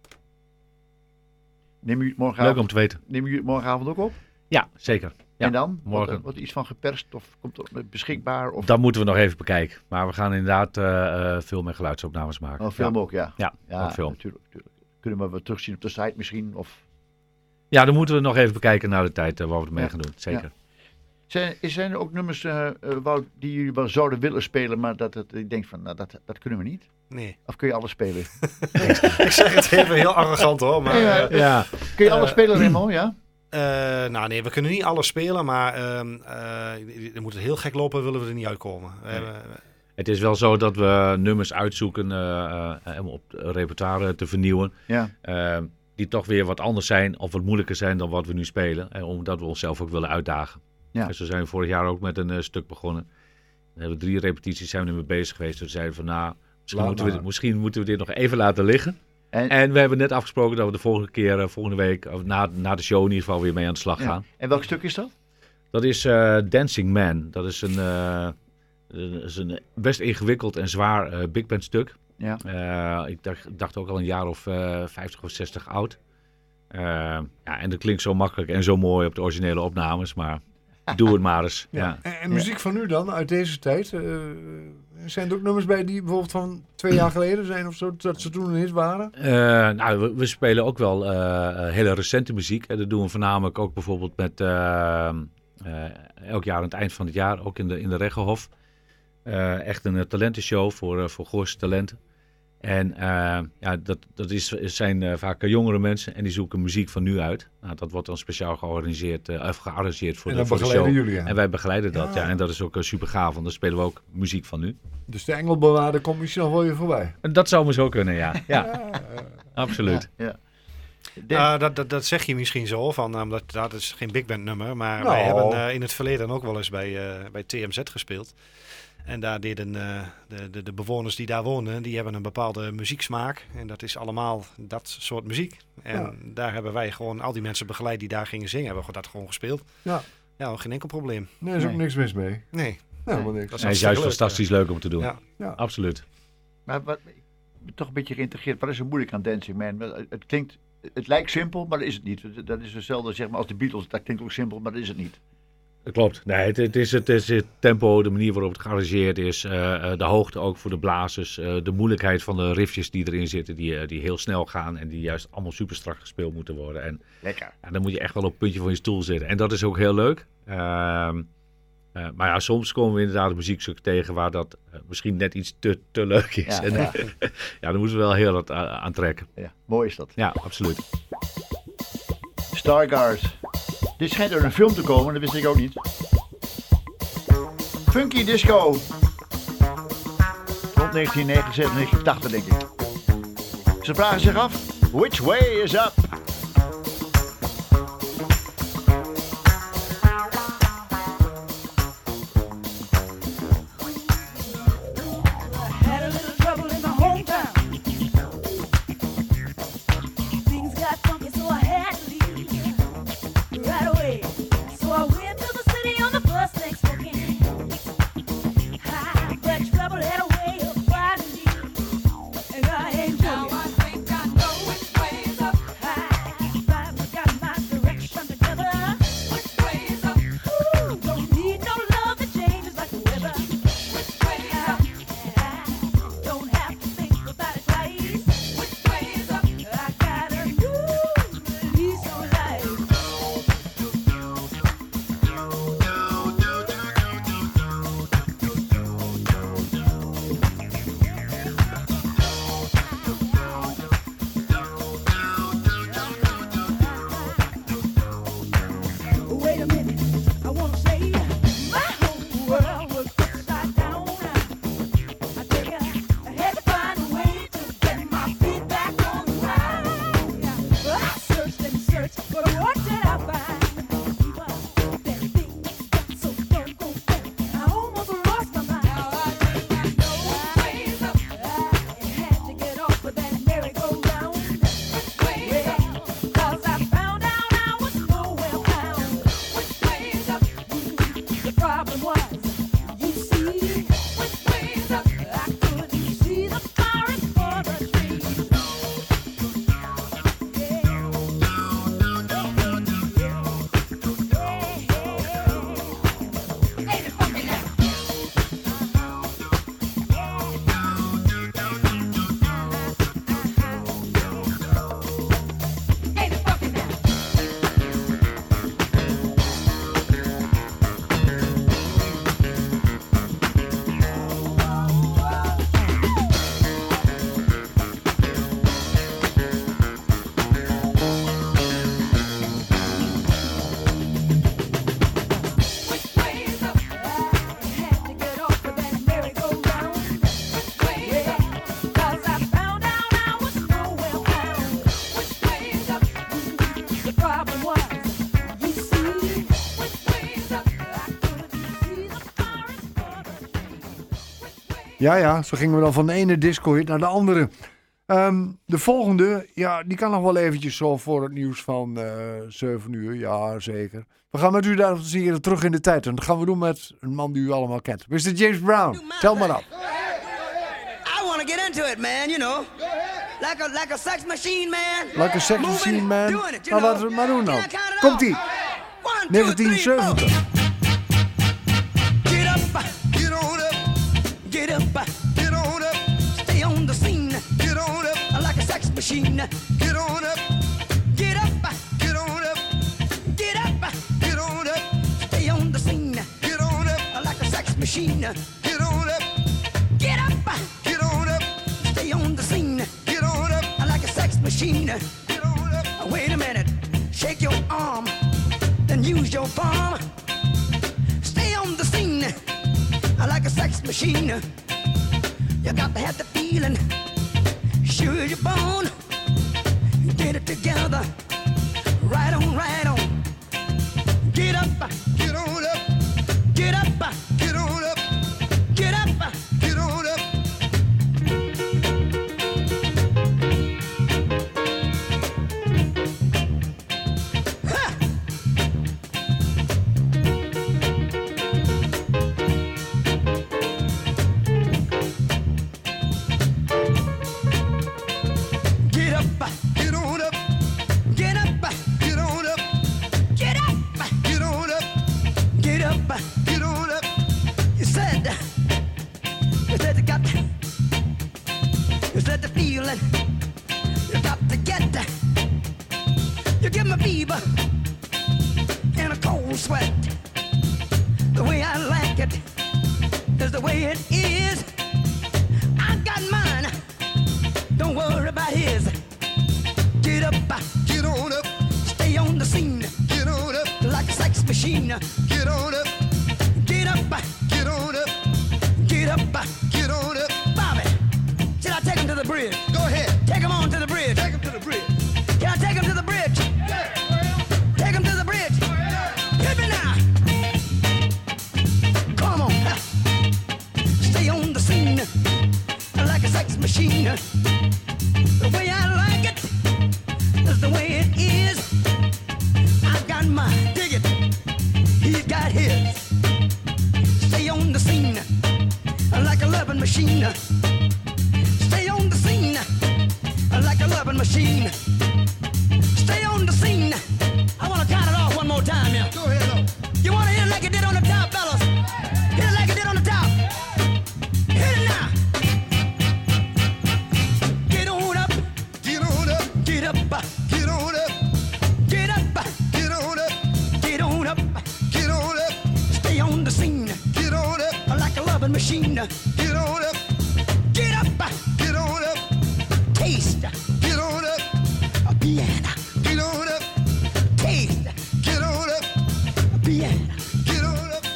Speaker 7: Neem u het morgenavond,
Speaker 8: Leuk om te weten.
Speaker 7: Neem u het morgenavond ook op?
Speaker 8: Ja, zeker. Ja,
Speaker 7: en dan?
Speaker 8: morgen.
Speaker 7: Wordt, wordt iets van geperst of komt er beschikbaar? Of...
Speaker 8: Dat moeten we nog even bekijken. Maar we gaan inderdaad uh, uh, film en geluidsopnames maken.
Speaker 7: Oh, film
Speaker 8: ja.
Speaker 7: ook, ja.
Speaker 8: Ja,
Speaker 7: ja
Speaker 8: ook film.
Speaker 7: Natuurlijk, natuurlijk. Kunnen we wat terugzien op de site misschien? Of...
Speaker 8: Ja, dan moeten we nog even bekijken naar de tijd uh, waar we het mee
Speaker 7: ja.
Speaker 8: gaan doen. Zeker.
Speaker 7: Ja. Zijn, zijn er ook nummers uh, uh, Wout, die jullie wel zouden willen spelen, maar dat het, ik denk van, nou, dat, dat kunnen we niet?
Speaker 10: Nee.
Speaker 7: Of kun je alles spelen?
Speaker 10: Ik zeg het even heel arrogant hoor, maar...
Speaker 7: Ja,
Speaker 10: uh,
Speaker 8: ja.
Speaker 7: Kun je alles
Speaker 10: uh,
Speaker 7: spelen, Remo, ja?
Speaker 10: Uh, nou nee, we kunnen niet alles spelen, maar uh, uh, er moet het heel gek lopen, willen we er niet uitkomen.
Speaker 8: Nee.
Speaker 10: Uh,
Speaker 8: Het is wel zo dat we nummers uitzoeken uh, uh, om op het repertoire te vernieuwen.
Speaker 7: Ja.
Speaker 8: Uh, die toch weer wat anders zijn of wat moeilijker zijn dan wat we nu spelen. En omdat we onszelf ook willen uitdagen.
Speaker 7: Ja.
Speaker 8: Dus we zijn vorig jaar ook met een uh, stuk begonnen. We hebben drie repetities zijn we ermee bezig geweest. Dus we zeiden van nou, misschien moeten, we, misschien moeten we dit nog even laten liggen. En, en we hebben net afgesproken dat we de volgende keer, uh, volgende week, of na, na de show in ieder geval weer mee aan de slag gaan.
Speaker 7: Ja. En welk stuk is dat?
Speaker 8: Dat is uh, Dancing Man. Dat is een, uh, dat is een best ingewikkeld en zwaar uh, big band stuk.
Speaker 7: Ja.
Speaker 8: Uh, ik dacht, dacht ook al een jaar of uh, vijftig of zestig oud. Uh, ja, en dat klinkt zo makkelijk en zo mooi op de originele opnames, maar doe het maar eens.
Speaker 1: Ja.
Speaker 8: Ja.
Speaker 1: En, en muziek van nu dan, uit deze tijd? Uh, zijn er ook nummers bij die bijvoorbeeld van twee jaar geleden zijn of zo, dat ze toen een hit waren?
Speaker 8: Uh, nou, we, we spelen ook wel uh, hele recente muziek. En dat doen we voornamelijk ook bijvoorbeeld met uh, uh, elk jaar aan het eind van het jaar, ook in de, in de Reggehof. Uh, echt een uh, talentenshow voor, uh, voor Gooise talenten. En uh, ja, dat, dat is, zijn uh, vaak jongere mensen en die zoeken muziek van nu uit. Nou, dat wordt dan speciaal georganiseerd, uh, of gearrangeerd voor
Speaker 1: en
Speaker 8: de,
Speaker 1: dan
Speaker 8: voor de show.
Speaker 1: begeleiden jullie, ja.
Speaker 8: En wij begeleiden dat, ja.
Speaker 1: Ja.
Speaker 8: En dat is ook uh, super gaaf, want dan spelen we ook muziek van nu.
Speaker 1: Dus de Engelbewaarder komt misschien nog wel weer voorbij.
Speaker 8: En dat zou maar zo kunnen, ja. Ja, absoluut.
Speaker 7: Ja,
Speaker 10: ja. Uh, dat, dat, dat zeg je misschien zo, van, omdat dat is geen big band nummer. Maar
Speaker 1: Nou.
Speaker 10: wij hebben uh, in het verleden ook wel eens bij, uh, bij T M Z gespeeld. En daar deden uh, de, de, de bewoners die daar wonen, die hebben een bepaalde muzieksmaak. En dat is allemaal dat soort muziek. En
Speaker 1: Ja.
Speaker 10: daar hebben wij gewoon al die mensen begeleid die daar gingen zingen, hebben we dat gewoon gespeeld.
Speaker 1: Ja.
Speaker 10: Ja, geen enkel probleem.
Speaker 1: Nee, er is ook
Speaker 7: Nee.
Speaker 1: niks mis mee.
Speaker 10: Nee.
Speaker 1: Ja, helemaal niks.
Speaker 10: Dat
Speaker 8: Hij is juist fantastisch leuk om te doen.
Speaker 10: Ja.
Speaker 1: Ja.
Speaker 8: Absoluut.
Speaker 7: Maar wat, ik ben toch een beetje geïntegreerd. Wat is er moeilijk aan Dancing Man? Het, het klinkt, het lijkt simpel, maar dat is het niet. Dat is hetzelfde zeg maar, als de Beatles. Dat klinkt ook simpel, maar dat is het niet.
Speaker 8: Dat klopt. Nee, het, het, is, het is het tempo, de manier waarop het gearrangeerd is, uh, uh, de hoogte ook voor de blazers, uh, de moeilijkheid van de riffjes die erin zitten, die, uh, die heel snel gaan en die juist allemaal super strak gespeeld moeten worden. En
Speaker 7: Lekker.
Speaker 8: ja, dan moet je echt wel op het puntje van je stoel zitten. En dat is ook heel leuk. Uh, uh, maar ja, soms komen we inderdaad een muziekstukken tegen waar dat uh, misschien net iets te, te leuk is.
Speaker 7: Ja,
Speaker 8: en,
Speaker 7: ja.
Speaker 8: ja, dan moeten we wel heel wat uh, aantrekken.
Speaker 7: Ja, mooi is dat.
Speaker 8: Ja, absoluut.
Speaker 7: Stargard. Dit schijnt uit een film te komen, dat wist ik ook niet. Funky Disco. Rond negentien negenenzeventig, negentien tachtig denk ik. Ze vragen zich af, which way is up?
Speaker 12: Had a little trouble in my hometown. Things got funky, so I had to leave right away. So I went to the city on the bus next weekend. Hi, but trouble had a way of finding me, and I ain't doing it. Now I think I know which way is up.
Speaker 1: Ja, ja, zo gingen we dan van de ene disco-hit naar de andere. Um, de volgende, ja, die kan nog wel eventjes zo voor het nieuws van uh, zeven uur. Ja, zeker. We gaan met u daar hier terug in de tijd. En dat gaan we doen met een man die u allemaal kent. mister James Brown, tel maar op.
Speaker 13: I want to get into it, man, you know. Like a, like a sex machine, man.
Speaker 1: Like a sex
Speaker 13: Moving,
Speaker 1: machine, man.
Speaker 13: doing it, you
Speaker 1: Nou,
Speaker 13: know.
Speaker 1: laten we het maar doen nou.
Speaker 13: Can I count it
Speaker 1: Komt-ie.
Speaker 13: One, two,
Speaker 1: negentien zeventig.
Speaker 13: three, Get up, get on up, get up, get on up, stay on the scene, get on up, like a sex machine, get on up, get up, get on up, get up, get on up, stay on the scene, get on up, like a sex machine, get on up, get up, get on up, stay on the scene, get on up, like a sex machine, get on up. Wait a minute, shake your arm, then use your palm. Stay on the scene like a sex machine. You got to have the feeling, sure you're born. Get it together, right on, right on. Get up, get on up, get up, get on up, get up, get on up. Ha! Get up, get on up, get up, get on up, get up, get on up, get up, get on up. You said, you said you got, you said the feeling, you got to get that. You give me fever and a cold sweat. The way I like it is the way it is. I got mine. Don't worry about his. Get up, get on up, stay on the scene. Get on up, like a sex machine. Get on up, get up, get on up, get up, get on up. Bobby, should I take him to the bridge? Go ahead, take him on to the bridge. Take him to the bridge. Can I take him to the bridge? Take him to the bridge. Hit me now. Come on, stay on the scene like a sex machine. The way I like it is the way it is. I got mine, dig it. He's got his. Stay on the scene like a loving machine. Stay on the scene like a loving machine. Stay on the scene. I want to count it off one more time, yeah. Go ahead, though. You want to hit it like it did on the top, fellas? Hit it like it did on the top. Hit it now. Get on up, get on up, get up, get on up, get up, get on up, get on up, get on up. Stay on the scene, get on up, like a loving machine. Get on up, get up, get on up. Taste, get on up, a piano. Get on up, taste, get on up, a piano. Get on up.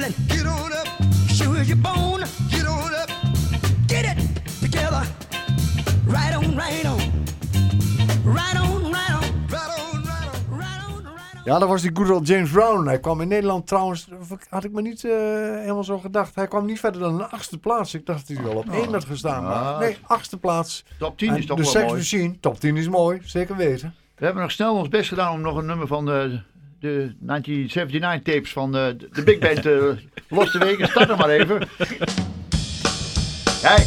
Speaker 13: gambling. Get on up. Sure as you're born. Get on up. Get it together. Right on, right on. Right on, right on. Right on, right on. Right on, right on.
Speaker 1: Ja, dat was die good old James Brown. Hij kwam in Nederland trouwens, had ik me niet uh, helemaal zo gedacht. Hij kwam niet verder dan een achtste plaats. Ik dacht dat hij wel op één had gestaan. Maar nee, achtste plaats.
Speaker 7: Top tien
Speaker 1: en
Speaker 7: is toch
Speaker 1: de
Speaker 7: wel
Speaker 1: Sex
Speaker 7: mooi.
Speaker 1: Machine, top tien is mooi, zeker weten.
Speaker 7: We hebben nog snel ons best gedaan om nog een nummer van de, de negentien zevenenzeventig tapes van de, de Big Band uh, los te weken. Start er maar even. Kijk.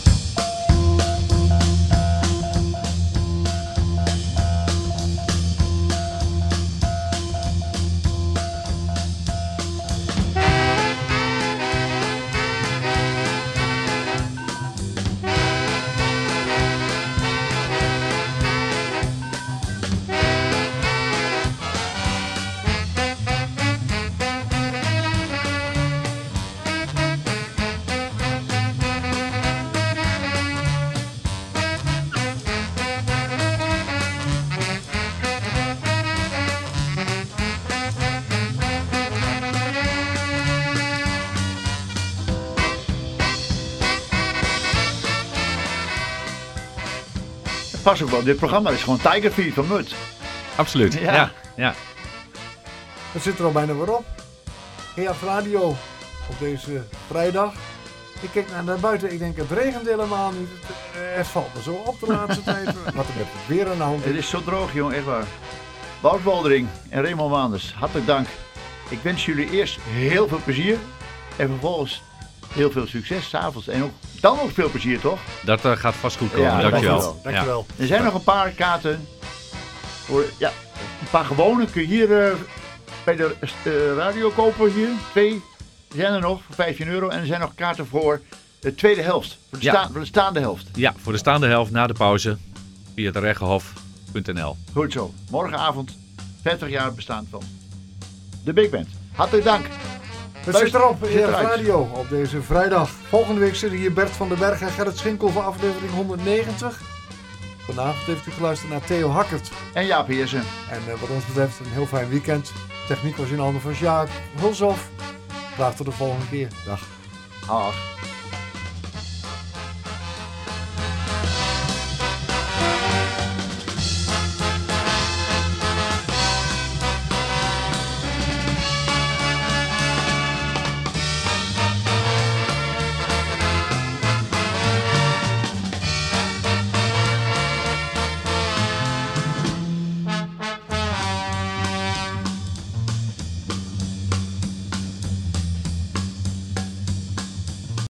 Speaker 7: Pas ook wel, dit programma is gewoon Tiger Feet van Mut.
Speaker 8: Absoluut, ja. ja, ja.
Speaker 1: Dat zit er al bijna weer op. E A F Radio op deze vrijdag. Ik kijk naar, naar buiten, ik denk het regent helemaal niet. Het, uh, het valt me zo op de laatste tijd. Wat er met het weer aan de hand is.
Speaker 7: Het is zo droog, jong, echt waar. Wout Woldering en Raymond Waanders, hartelijk dank. Ik wens jullie eerst heel veel plezier. En vervolgens heel veel succes s'avonds. En ook, dan ook veel plezier, toch?
Speaker 8: Dat uh, gaat vast goed komen,
Speaker 7: Ja,
Speaker 8: dankjewel.
Speaker 7: dankjewel.
Speaker 1: Dankjewel.
Speaker 7: Er zijn nog een paar kaarten. Voor, ja, een paar gewone kun je hier uh, bij de uh, radio kopen. Hier, twee zijn er nog voor vijftien euro. En er zijn nog kaarten voor de tweede helft. Voor de,
Speaker 8: Ja.
Speaker 7: sta, voor de staande helft.
Speaker 8: Ja, voor de staande helft na de pauze via terechthof punt n l.
Speaker 7: Goed zo. Morgenavond vijftig jaar bestaan van de Big Band. Hartelijk dank.
Speaker 1: Het zit erop,
Speaker 7: Zit
Speaker 1: E A F
Speaker 7: eruit.
Speaker 1: Radio, op deze vrijdag. Volgende week zitten hier Bert van den Berg en Gerrit Schinkel voor aflevering honderdnegentig. Vanavond heeft u geluisterd naar Theo Hakkert.
Speaker 7: En Jaap Heersen.
Speaker 1: En uh, wat ons betreft een heel fijn weekend. Techniek was in handen van Sjaak Hulshoff. Graag tot de volgende keer. Dag.
Speaker 7: Dag.